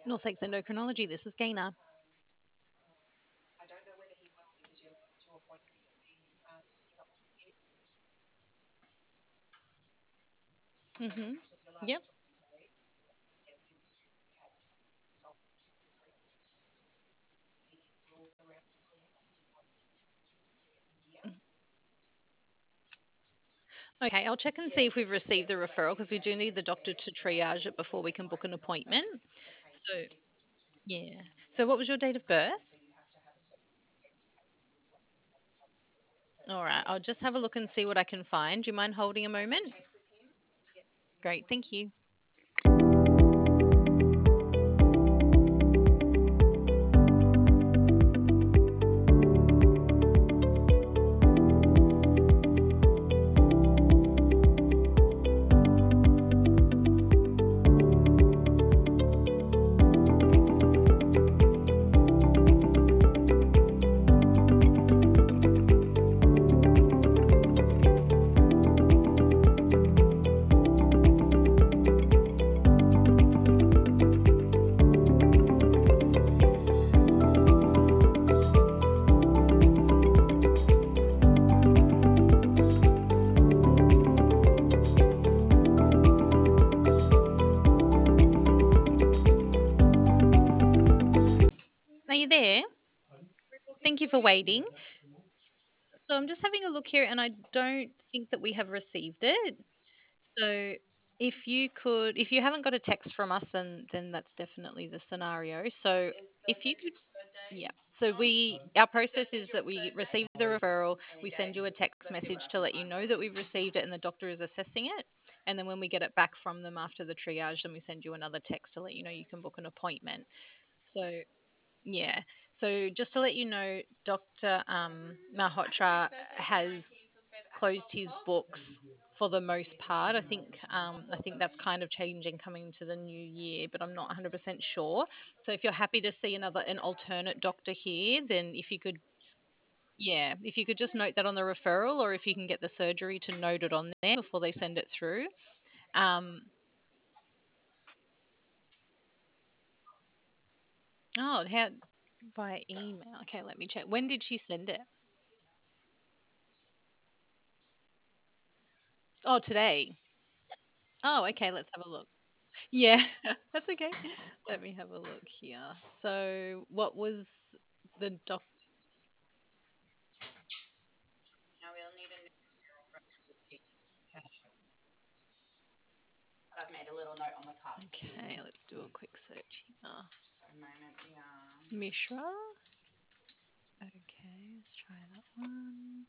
Northex Endocrinology. This is Gaina. Mm-hmm. Yep. Okay, I'll check and see if we've received the referral because we do need the doctor to triage it before we can book an appointment. So, yeah. So, what was your date of birth? All right, I'll just have a look and see what I can find. Do you mind holding a moment? Great, thank you. Are you there? Thank you for waiting. So, I'm just having a look here and I don't think that we have received it. So, if you haven't got a text from us, then that's definitely the scenario. So, if you could, yeah. So our process is that we receive the referral, we send you a text message to let you know that we've received it and the doctor is assessing it. And then when we get it back from them after the triage, then we send you another text to let you know you can book an appointment. So, yeah. So just to let you know, Dr. Malhotra has closed his books for the most part. I think that's kind of changing coming into the new year, but I'm not 100% sure. So if you're happy to see an alternate doctor here, then if you could, yeah, if you could just note that on the referral, or if you can get the surgery to note it on there before they send it through. Um, oh, how by email? Okay, let me check. When did she send it? Oh, today. Oh, okay. Let's have a look. Yeah, that's okay. Let me have a look here. So, what was the doc? Okay, let's do a quick search here. Mishra. Okay, let's try that one.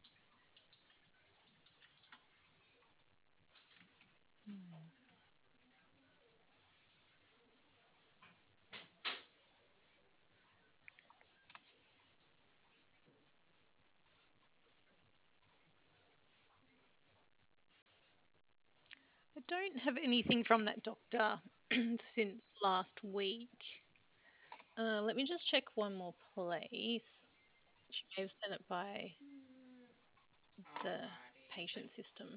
I don't have anything from that doctor since last week. Let me just check one more place. She may have sent it by the patient system.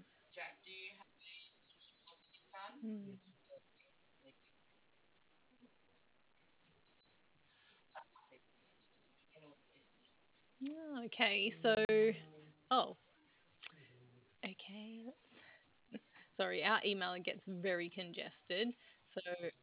Hmm. Yeah, okay, so oh, okay. Sorry, our email gets very congested. So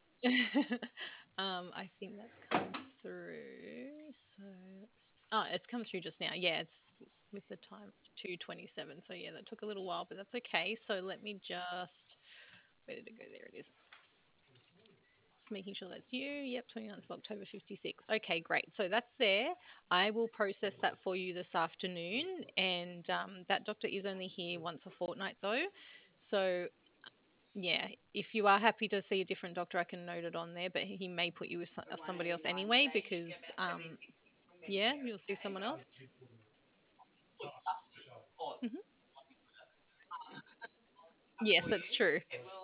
I think that's come through. So oh, it's come through just now. Yeah, it's with the time 2:27. So yeah, that took a little while, but that's okay. So let me just where did it go? There it is. Just making sure that's you. Yep, 29th of October 56. Okay, great. So that's there. I will process that for you this afternoon. And that doctor is only here once a fortnight though. So yeah, if you are happy to see a different doctor, I can note it on there, but he may put you with somebody else anyway because, yeah, you'll see someone else. Hmm. Yes, that's true.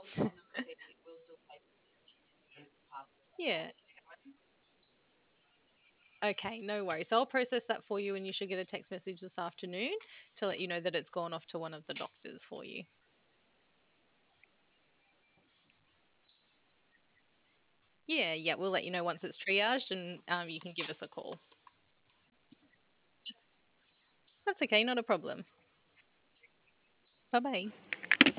Yeah. Okay, no worries. So I'll process that for you, and you should get a text message this afternoon to let you know that it's gone off to one of the doctors for you. Yeah, yeah, we'll let you know once it's triaged, and you can give us a call. That's okay, not a problem. Bye bye.